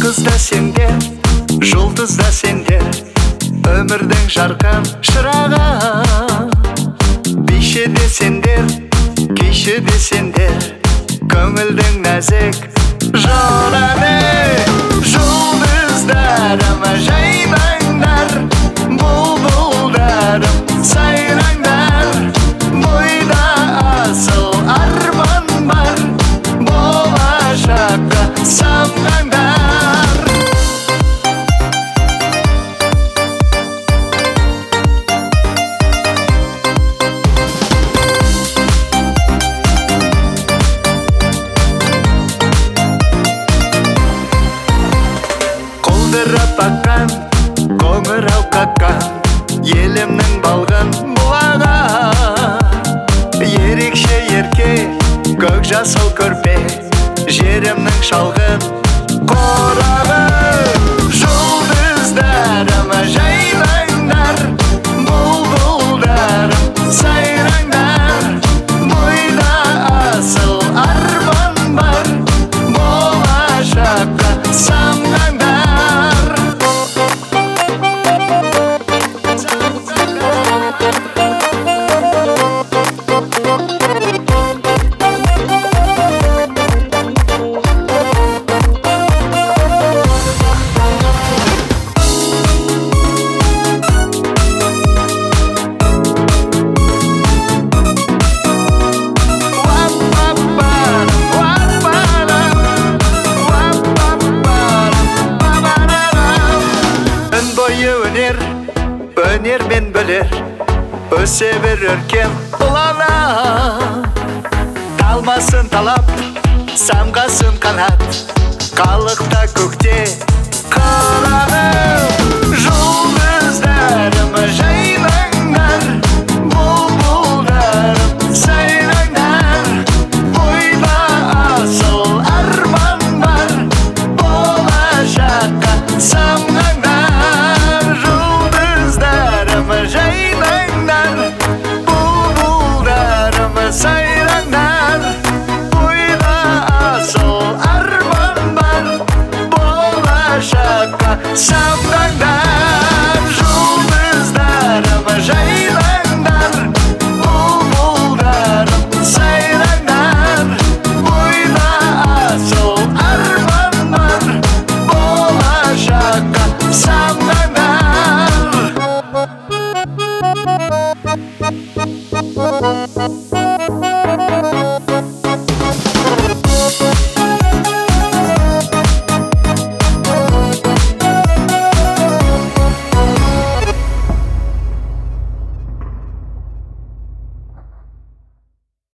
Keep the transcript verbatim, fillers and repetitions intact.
Жұлдыз да сендер, жұлдыз да сендер, өмірдің жарқын шырағы. Бейші де сендер, күйші де сендер, көңілдің нәзік жырағы. Жұлдыздарым жайнаңдар, бұлбұлдарым сайраңдар, бойда асыл арман бар, болашаққа самғаңдар. Құлдырап аққан, қоңырау қаққан, елімнің балғын бұлағы. Ерекше ерке, көк жасыл көрпе, жерімнің шалғын қорағы. Жұлдыздарым жайнаңдар, бұлбұлдарым сайраңдар, бойда асыл арман бар, болашаққа самғаңдар. Өнер, өнер мен білер, өсе бір өркен ұлана. Талмасын талап, самғасын қанат, қалықта көкте қырағы.